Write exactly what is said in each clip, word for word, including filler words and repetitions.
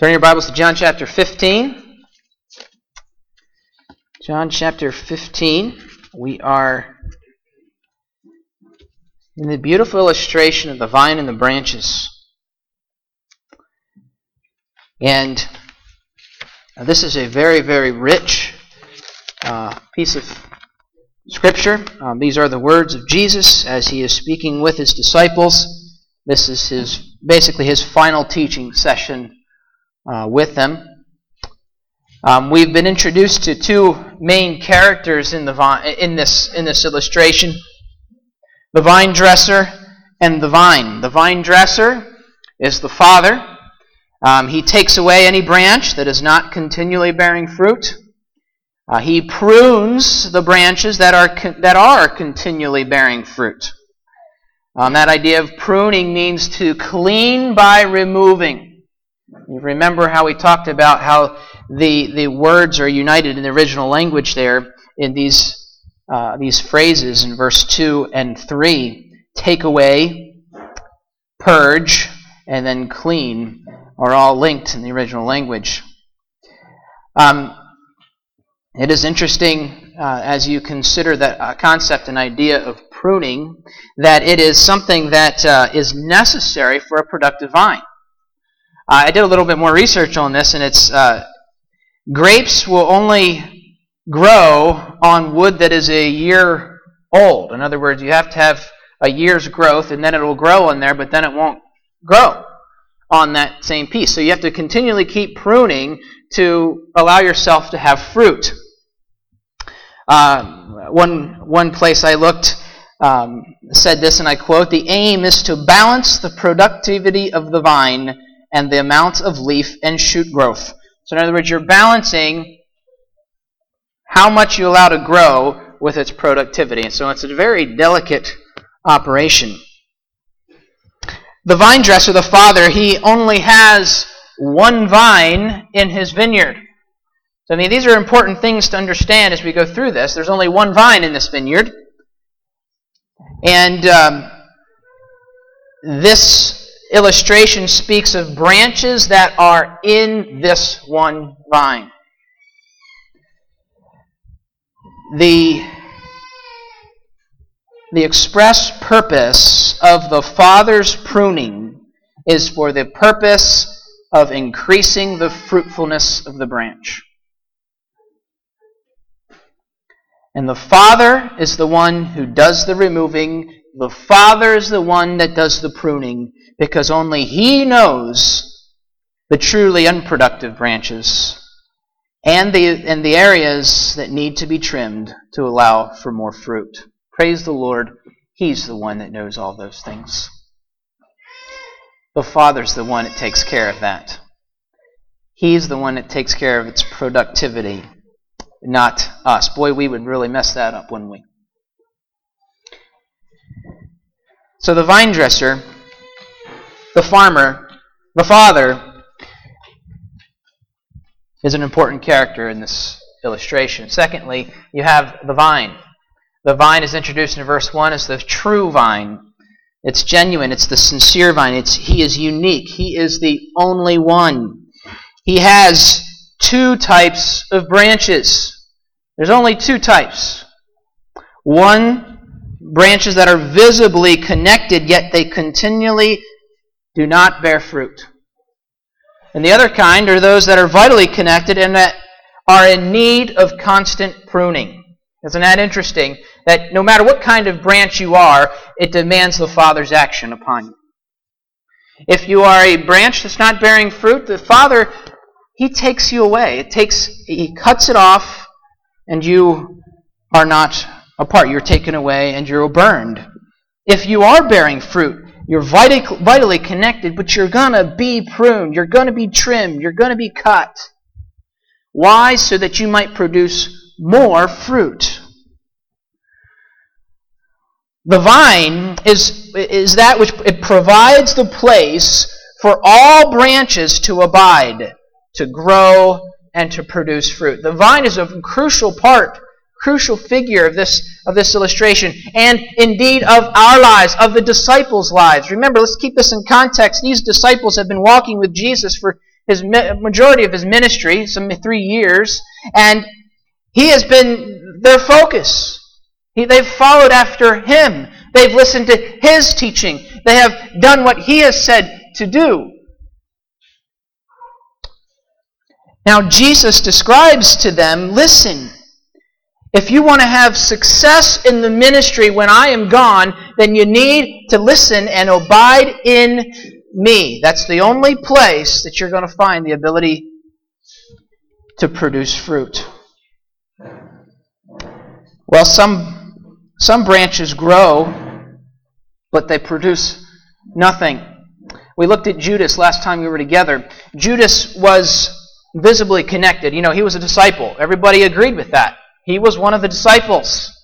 Turn your Bibles to John chapter fifteen. John chapter fifteen. We are in the beautiful illustration of the vine and the branches. And this is a very, very rich uh, piece of Scripture. Um, these are the words of Jesus as he is speaking with his disciples. This is his basically his final teaching session Uh, with them. Um, we've been introduced to two main characters in the vine, in this in this illustration: the vine dresser and the vine. The vine dresser is the Father. Um, he takes away any branch that is not continually bearing fruit. Uh, he prunes the branches that are con- that are continually bearing fruit. Um, that idea of pruning means to clean by removing. You remember how we talked about how the the words are united in the original language there in these uh, these phrases in verse two and three. Take away, purge, and then clean are all linked in the original language. Um, it is interesting uh, as you consider that uh, concept and idea of pruning, that it is something that uh, is necessary for a productive vine. Uh, I did a little bit more research on this, and it's uh, grapes will only grow on wood that is a year old. In other words, you have to have a year's growth, and then it will grow on there, but then it won't grow on that same piece. So you have to continually keep pruning to allow yourself to have fruit. Uh, one, one place I looked um, said this, and I quote, "The aim is to balance the productivity of the vine and the amount of leaf and shoot growth." So in other words, you're balancing how much you allow to grow with its productivity. And so it's a very delicate operation. The vine dresser, the Father, he only has one vine in his vineyard. So I mean, these are important things to understand as we go through this. There's only one vine in this vineyard. And um, this illustration speaks of branches that are in this one vine. The, the express purpose of the Father's pruning is for the purpose of increasing the fruitfulness of the branch. And the Father is the one who does the removing. The Father is the one that does the pruning, because only He knows the truly unproductive branches and the, and the areas that need to be trimmed to allow for more fruit. Praise the Lord. He's the one that knows all those things. The Father's the one that takes care of that. He's the one that takes care of its productivity, not us. Boy, we would really mess that up, wouldn't we? So the vine dresser, the farmer, the Father, is an important character in this illustration. Secondly, you have the vine. The vine is introduced in verse one as the true vine. It's genuine. It's the sincere vine. It's He is unique. He is the only one. He has two types of branches. There's only two types. One, branches that are visibly connected, yet they continually do not bear fruit. And the other kind are those that are vitally connected and that are in need of constant pruning. Isn't that interesting? That no matter what kind of branch you are, it demands the Father's action upon you. If you are a branch that's not bearing fruit, the Father, He takes you away. It takes, He cuts it off, and you are not apart. You're taken away, and you're burned. If you are bearing fruit, you're vitally connected, but you're going to be pruned. You're going to be trimmed. You're going to be cut. Why? So that you might produce more fruit. The vine is, is that which it provides the place for all branches to abide, to grow, and to produce fruit. The vine is a crucial part, crucial figure of this, of this illustration, and indeed of our lives, of the disciples' lives. Remember, let's keep this in context. These disciples have been walking with Jesus for his majority of his ministry, some three years, and he has been their focus. He, they've followed after him. They've listened to his teaching. They have done what he has said to do. Now Jesus describes to them, listen, if you want to have success in the ministry when I am gone, then you need to listen and abide in me. That's the only place that you're going to find the ability to produce fruit. Well, some, some branches grow, but they produce nothing. We looked at Judas last time we were together. Judas was visibly connected. You know, he was a disciple. Everybody agreed with that. He was one of the disciples.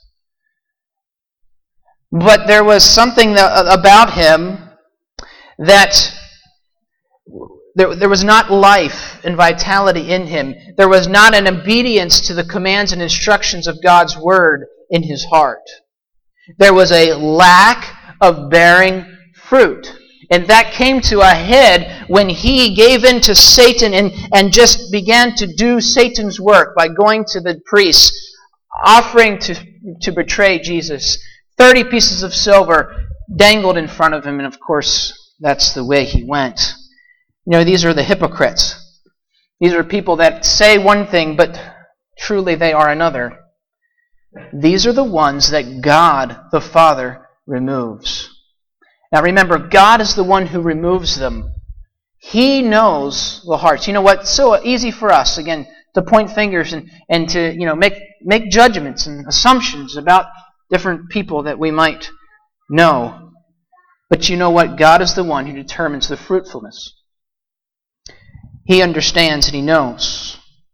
But there was something that, about him that there, there was not life and vitality in him. There was not an obedience to the commands and instructions of God's Word in his heart. There was a lack of bearing fruit. And that came to a head when he gave in to Satan and, and just began to do Satan's work by going to the priests, offering to, to betray Jesus. Thirty pieces of silver dangled in front of him, and of course, that's the way he went. You know, these are the hypocrites. These are people that say one thing, but truly they are another. These are the ones that God the Father removes. Now remember, God is the one who removes them. He knows the hearts. You know what? It's so easy for us, again, to point fingers and, and to, you know, make, make judgments and assumptions about different people that we might know. But you know what? God is the one who determines the fruitfulness. He understands and He knows.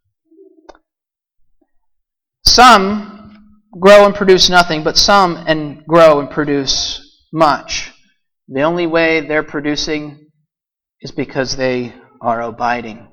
Some grow and produce nothing, but some and grow and produce much. The only way they're producing is because they are abiding.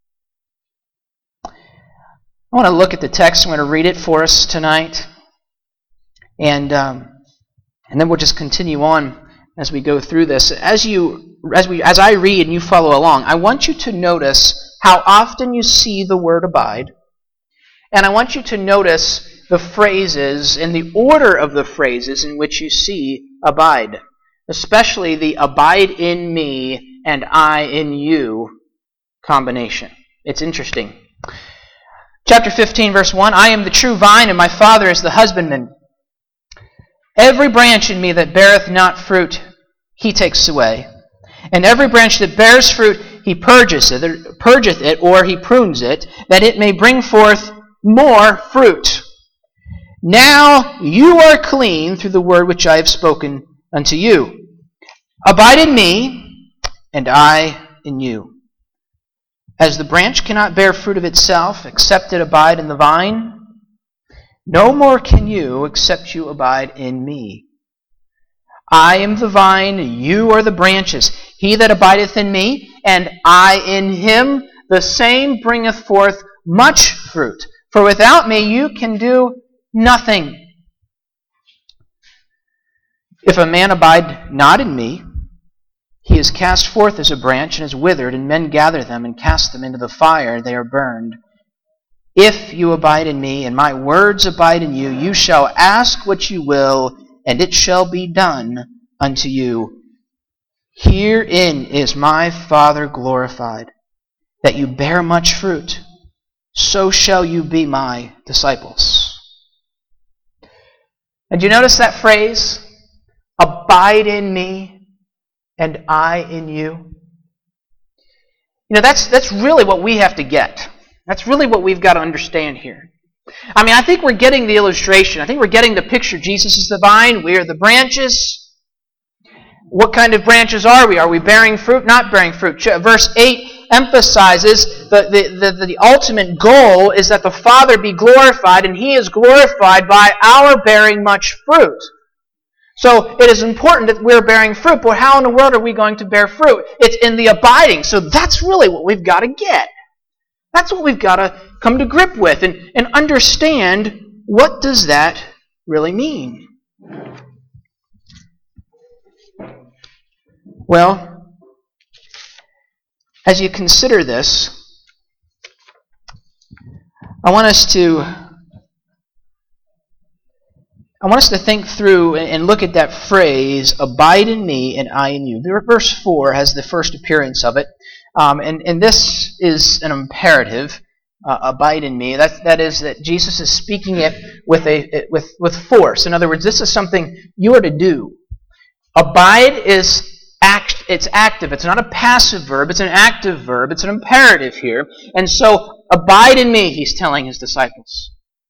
I want to look at the text. I'm going to read it for us tonight. And um, and then we'll just continue on as we go through this. As you as we as I read and you follow along, I want you to notice how often you see the word abide. And I want you to notice the phrases and the order of the phrases in which you see abide. Especially the abide in me and I in you combination. It's interesting. Chapter fifteen, verse one, I am the true vine, and my Father is the husbandman. Every branch in me that beareth not fruit, He takes away. And every branch that bears fruit, He purges it, or purgeth it, or He prunes it, that it may bring forth more fruit. Now you are clean through the word which I have spoken unto you. Abide in me, and I in you. As the branch cannot bear fruit of itself, except it abide in the vine, no more can you, except you abide in me. I am the vine, you are the branches. He that abideth in me, and I in him, the same bringeth forth much fruit. For without me you can do nothing. If a man abide not in me, he is cast forth as a branch and is withered, and men gather them and cast them into the fire, they are burned. If you abide in me, and my words abide in you, you shall ask what you will, and it shall be done unto you. Herein is my Father glorified, that you bear much fruit, so shall you be my disciples. And do you notice that phrase? Abide in me, and I in you. You know, that's that's really what we have to get. That's really what we've got to understand here. I mean, I think we're getting the illustration. I think we're getting the picture. Jesus is the vine. We are the branches. What kind of branches are we? Are we bearing fruit? Not bearing fruit. Verse eight emphasizes the, the, the, the ultimate goal is that the Father be glorified, and He is glorified by our bearing much fruit. So it is important that we're bearing fruit, but how in the world are we going to bear fruit? It's in the abiding. So that's really what we've got to get. That's what we've got to come to grip with and, and understand, what does that really mean? Well, as you consider this, I want us to I want us to think through and look at that phrase, abide in me and I in you. Verse four has the first appearance of it. Um, and, and this is an imperative, uh, abide in me. That, that is that Jesus is speaking it with, a, with, with force. In other words, this is something you are to do. Abide is act, it's active. It's not a passive verb. It's an active verb. It's an imperative here. And so, abide in me, he's telling his disciples.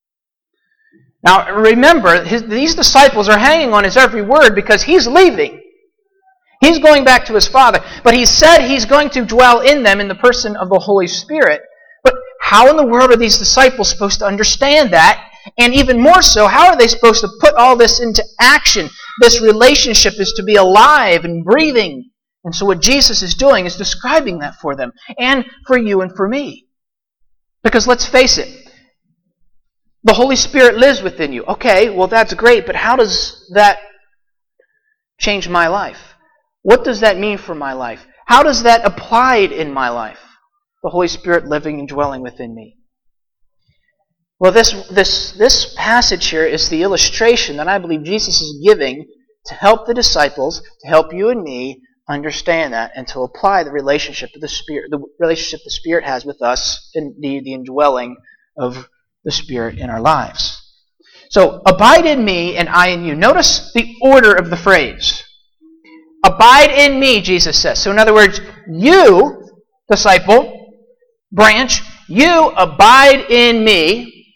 Now, remember, his, these disciples are hanging on his every word because he's leaving. He's going back to his Father. But he said he's going to dwell in them in the person of the Holy Spirit. But how in the world are these disciples supposed to understand that? And even more so, how are they supposed to put all this into action? This relationship is to be alive and breathing. And so what Jesus is doing is describing that for them. And for you and for me. Because let's face it, the Holy Spirit lives within you. Okay, well that's great, but how does that change my life? What does that mean for my life? How does that apply in my life? The Holy Spirit living and dwelling within me. Well, this, this, this passage here is the illustration that I believe Jesus is giving to help the disciples, to help you and me understand that, and to apply the relationship of the Spirit, the relationship the Spirit has with us, and the, the indwelling of the Spirit in our lives. So, abide in me and I in you. Notice the order of the phrase. Abide in me, Jesus says. So in other words, you, disciple, branch, you abide in me,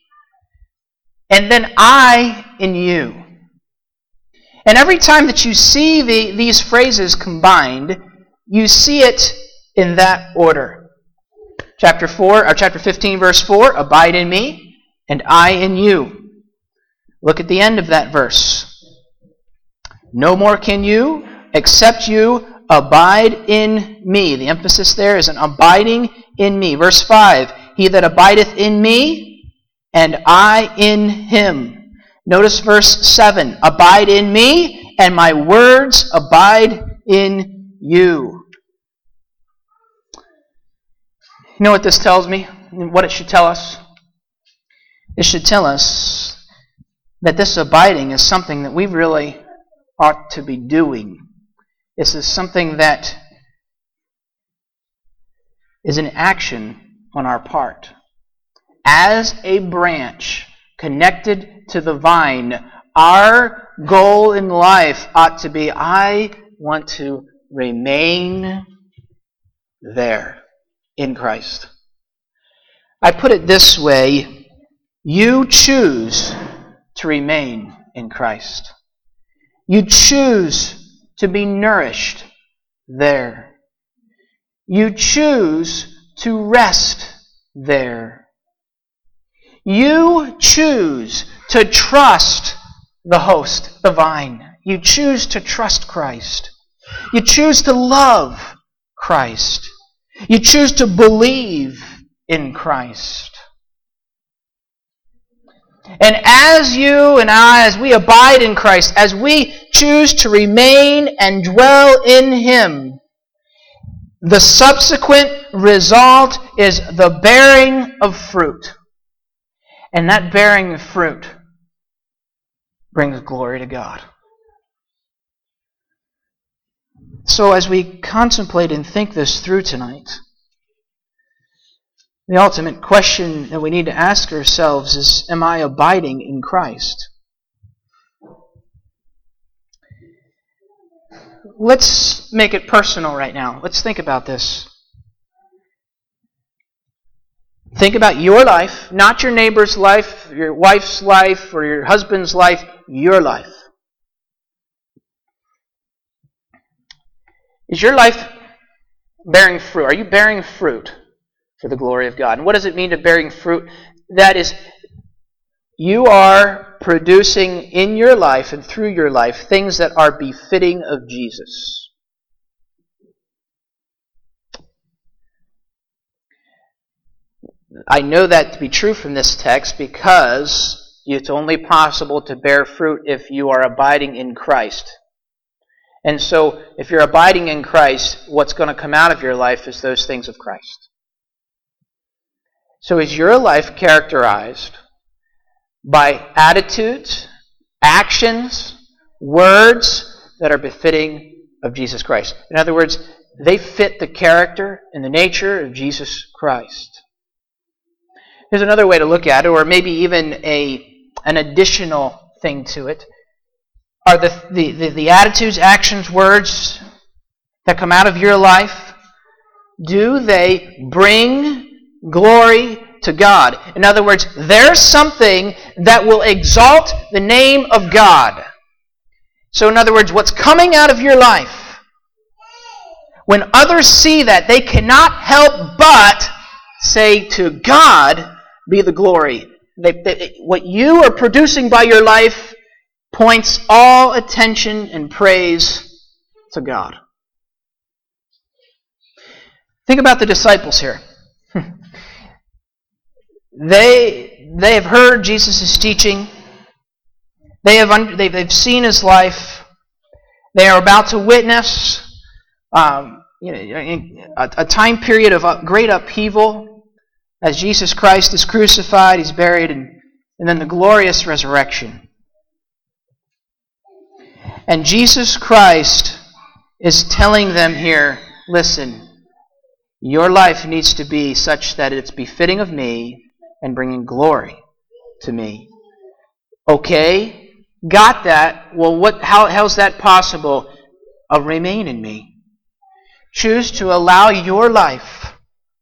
and then I in you. And every time that you see the, these phrases combined, you see it in that order. Chapter four, or chapter fifteen, verse four, abide in me, and I in you. Look at the end of that verse. No more can you, except you abide in me. The emphasis there is an abiding in me. Verse five, he that abideth in me, and I in him. Notice verse seven, abide in me, and my words abide in you. You know what this tells me? What it should tell us? It should tell us that this abiding is something that we really ought to be doing. This is something that is an action on our part. As a branch connected to the vine, our goal in life ought to be, I want to remain there in Christ. I put it this way, you choose to remain in Christ. You choose to be nourished there. You choose to rest there. You choose to trust the host, the vine. You choose to trust Christ. You choose to love Christ. You choose to believe in Christ. And as you and I, as we abide in Christ, as we choose to remain and dwell in Him, the subsequent result is the bearing of fruit. And that bearing of fruit brings glory to God. So as we contemplate and think this through tonight, the ultimate question that we need to ask ourselves is, am I abiding in Christ? Let's make it personal right now. Let's think about this. Think about your life, not your neighbor's life, your wife's life, or your husband's life, your life. Is your life bearing fruit? Are you bearing fruit for the glory of God? And what does it mean to bearing fruit? That is, you are producing in your life and through your life things that are befitting of Jesus. I know that to be true from this text because it's only possible to bear fruit if you are abiding in Christ. And so, if you're abiding in Christ, what's going to come out of your life is those things of Christ. So is your life characterized by attitudes, actions, words that are befitting of Jesus Christ? In other words, they fit the character and the nature of Jesus Christ. Here's another way to look at it, or maybe even a an additional thing to it. Are the, the, the, the attitudes, actions, words that come out of your life, do they bring glory to God? In other words, there's something that will exalt the name of God. So in other words, what's coming out of your life, when others see that, they cannot help but say, to God be the glory. They, they, what you are producing by your life points all attention and praise to God. Think about the disciples here. they, they have heard Jesus' teaching. They have un- they've, they've seen His life. They are about to witness um, you know, a, a time period of great upheaval as Jesus Christ is crucified, He's buried, and, and then the glorious resurrection. And Jesus Christ is telling them here, listen, your life needs to be such that it's befitting of me and bringing glory to me. Okay, got that. Well, what? How how's that possible? Uh, remain in me. Choose to allow your life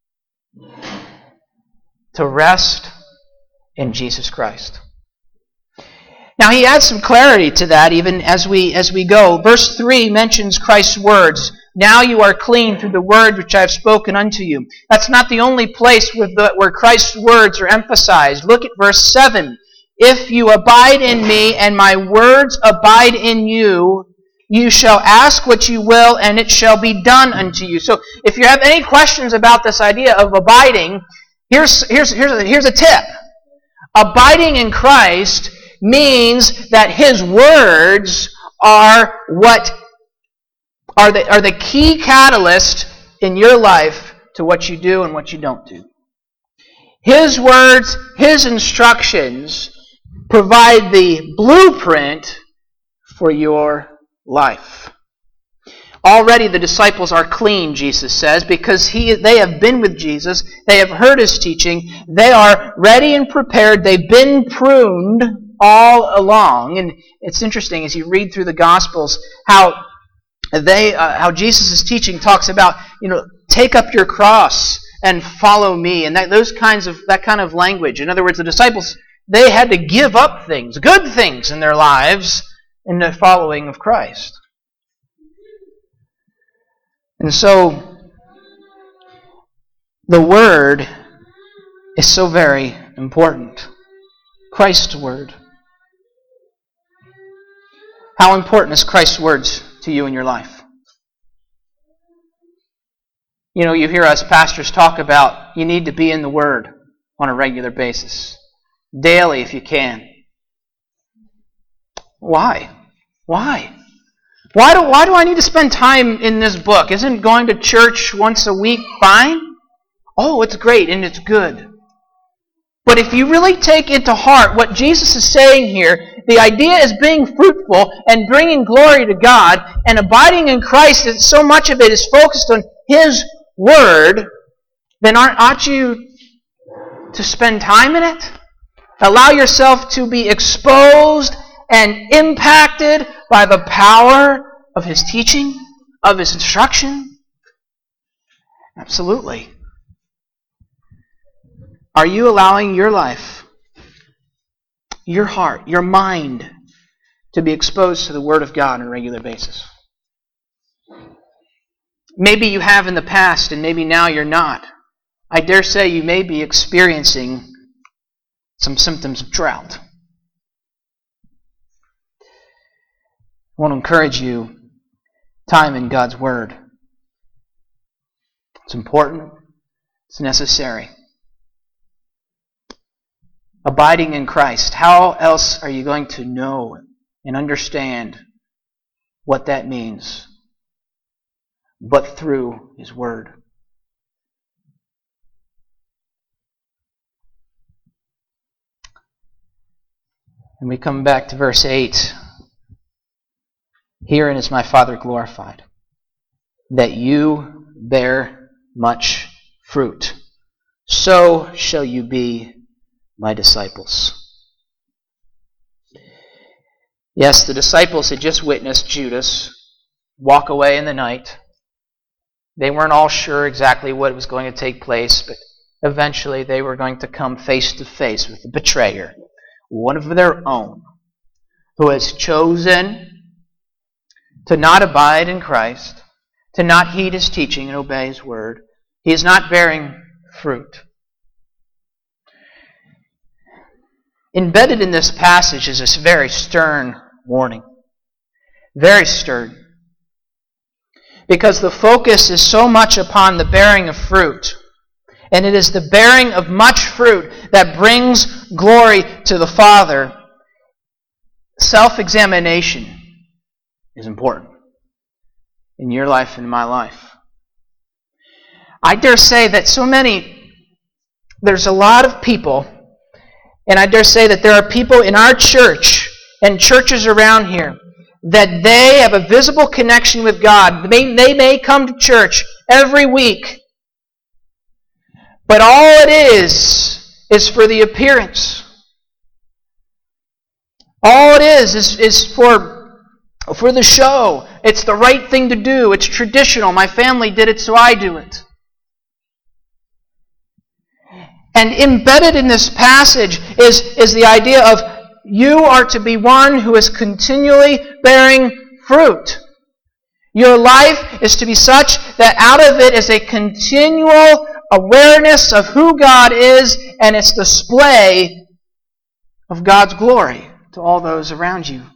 to rest in Jesus Christ. Now he adds some clarity to that even as we as we go. Verse three mentions Christ's words. Now you are clean through the word which I have spoken unto you. That's not the only place where, the, where Christ's words are emphasized. Look at verse seven. If you abide in me and my words abide in you, you shall ask what you will and it shall be done unto you. So if you have any questions about this idea of abiding, here's, here's, here's, a, here's a tip. Abiding in Christ means that His words are what are the, are the key catalyst in your life to what you do and what you don't do. His words, His instructions provide the blueprint for your life. Already the disciples are clean, Jesus says, because he, they have been with Jesus. They have heard His teaching. They are ready and prepared. They've been pruned all along. And it's interesting as you read through the Gospels how they, uh, how Jesus' teaching talks about, you know, take up your cross and follow me, and that those kinds of that kind of language. In other words, the disciples, they had to give up things, good things in their lives, in the following of Christ. And so, the Word is so very important. Christ's Word. How important is Christ's words to you in your life? You know, you hear us pastors talk about you need to be in the Word on a regular basis. Daily if you can. Why? Why? Why do, why do I need to spend time in this book? Isn't going to church once a week fine? Oh, it's great and it's good. But if you really take into heart what Jesus is saying here, the idea is being fruitful and bringing glory to God and abiding in Christ, that so much of it is focused on His Word, then aren't, ought you to spend time in it? Allow yourself to be exposed and impacted by the power of His teaching, of His instruction? Absolutely. Are you allowing your life, your heart, your mind to be exposed to the Word of God on a regular basis? Maybe you have in the past and maybe now you're not. I dare say you may be experiencing some symptoms of drought. I want to encourage you, time in God's Word. It's important. It's necessary. Abiding in Christ. How else are you going to know and understand what that means, but through His Word. And we come back to verse eight. Herein is my Father glorified, that you bear much fruit. So shall you be my disciples. Yes, the disciples had just witnessed Judas walk away in the night. They weren't all sure exactly what was going to take place, but eventually they were going to come face to face with the betrayer, one of their own, who has chosen to not abide in Christ, to not heed His teaching and obey His word. He is not bearing fruit. Embedded in this passage is this very stern warning. Very stern. Because the focus is so much upon the bearing of fruit. And it is the bearing of much fruit that brings glory to the Father. Self-examination is important in your life and in my life. I dare say that so many, there's a lot of people, and I dare say that there are people in our church and churches around here that they have a visible connection with God. They, they may come to church every week, but all it is is for the appearance. All it is is, is for, for the show. It's the right thing to do. It's traditional. My family did it, so I do it. And embedded in this passage is, is the idea of you are to be one who is continually bearing fruit. Your life is to be such that out of it is a continual awareness of who God is and its display of God's glory to all those around you.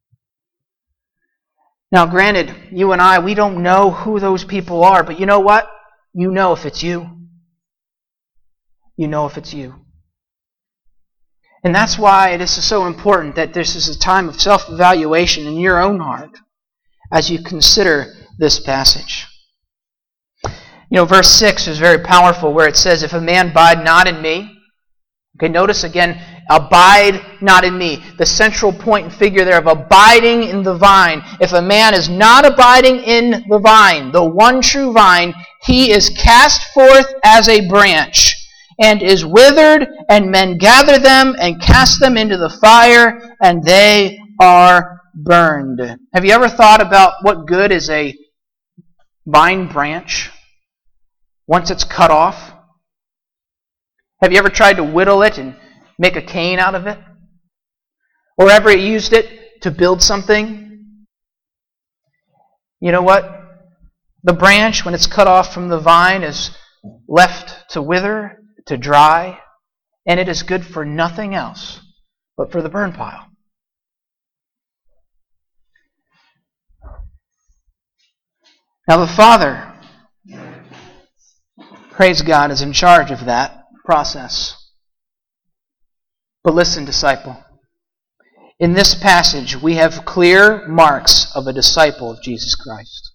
Now, granted, you and I, we don't know who those people are, but you know what? You know if it's you. You know if it's you. And that's why it is so important that this is a time of self-evaluation in your own heart as you consider this passage. You know, verse six is very powerful where it says, if a man abide not in me. Okay, notice again, abide not in me. The central point and figure there of abiding in the vine. If a man is not abiding in the vine, the one true vine, he is cast forth as a branch and is withered, and men gather them and cast them into the fire, and they are burned. Have you ever thought about what good is a vine branch once it's cut off? Have you ever tried to whittle it and make a cane out of it? Or ever used it to build something? You know what? The branch, when it's cut off from the vine, is left to wither, to dry, and it is good for nothing else but for the burn pile. Now the Father, praise God, is in charge of that process. But listen, disciple. In this passage, we have clear marks of a disciple of Jesus Christ.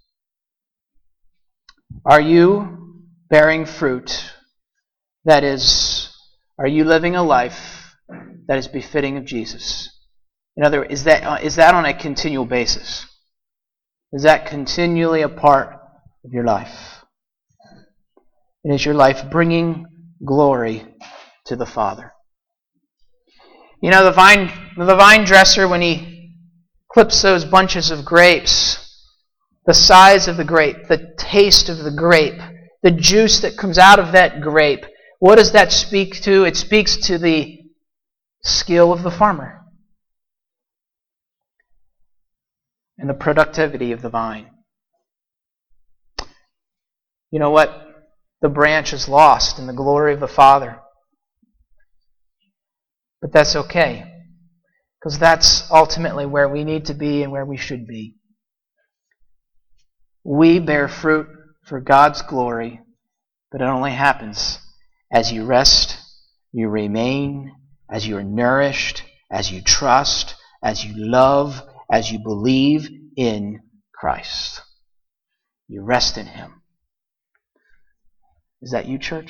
Are you bearing fruit? That is, are you living a life that is befitting of Jesus? In other words, is that, is that on a continual basis? Is that continually a part of your life? And is your life bringing glory to the Father? You know, the vine, the vine dresser, when he clips those bunches of grapes, the size of the grape, the taste of the grape, the juice that comes out of that grape, what does that speak to? It speaks to the skill of the farmer and the productivity of the vine. You know what? The branch is lost in the glory of the Father. But that's okay, because that's ultimately where we need to be and where we should be. We bear fruit for God's glory, but it only happens as you rest, you remain, as you are nourished, as you trust, as you love, as you believe in Christ. You rest in Him. Is that you, church?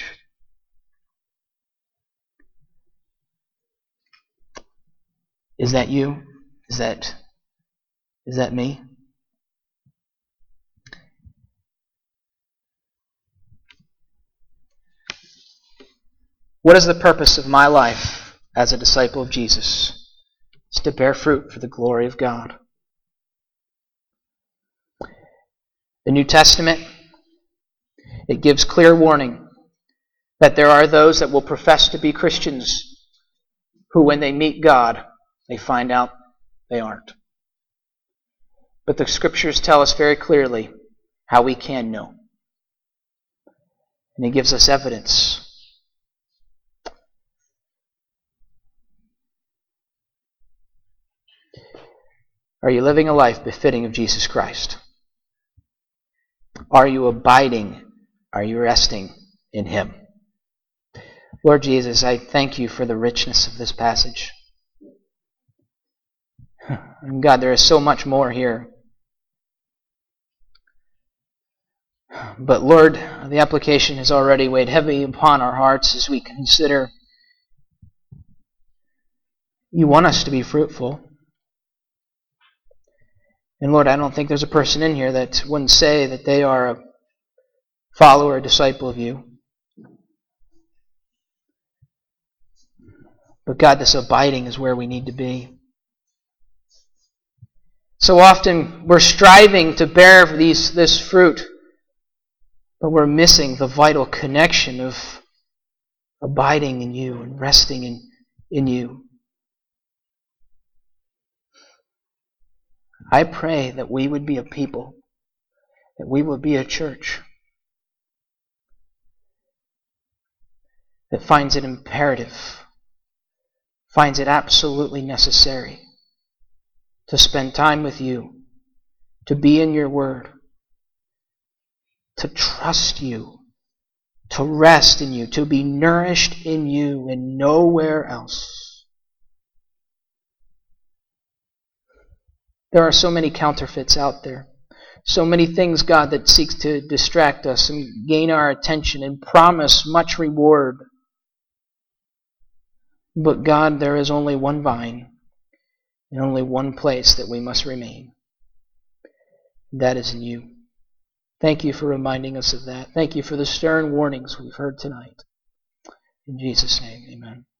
Is that you? Is that, is that me? What is the purpose of my life as a disciple of Jesus? It's to bear fruit for the glory of God. The New Testament, it gives clear warning that there are those that will profess to be Christians who, when they meet God, they find out they aren't. But the Scriptures tell us very clearly how we can know. And He gives us evidence. Are you living a life befitting of Jesus Christ? Are you abiding? Are you resting in Him? Lord Jesus, I thank You for the richness of this passage. And God, there is so much more here. But Lord, the application has already weighed heavy upon our hearts as we consider You want us to be fruitful. And Lord, I don't think there's a person in here that wouldn't say that they are a follower, a disciple of You. But God, this abiding is where we need to be. So often we're striving to bear these, this fruit, but we're missing the vital connection of abiding in You and resting in, in You. I pray that we would be a people, that we would be a church that finds it imperative, finds it absolutely necessary to spend time with You, to be in Your Word, to trust You, to rest in You, to be nourished in You and nowhere else. There are so many counterfeits out there. So many things, God, that seeks to distract us and gain our attention and promise much reward. But God, there is only one vine and only one place that we must remain. That is in You. Thank You for reminding us of that. Thank You for the stern warnings we've heard tonight. In Jesus' name, amen.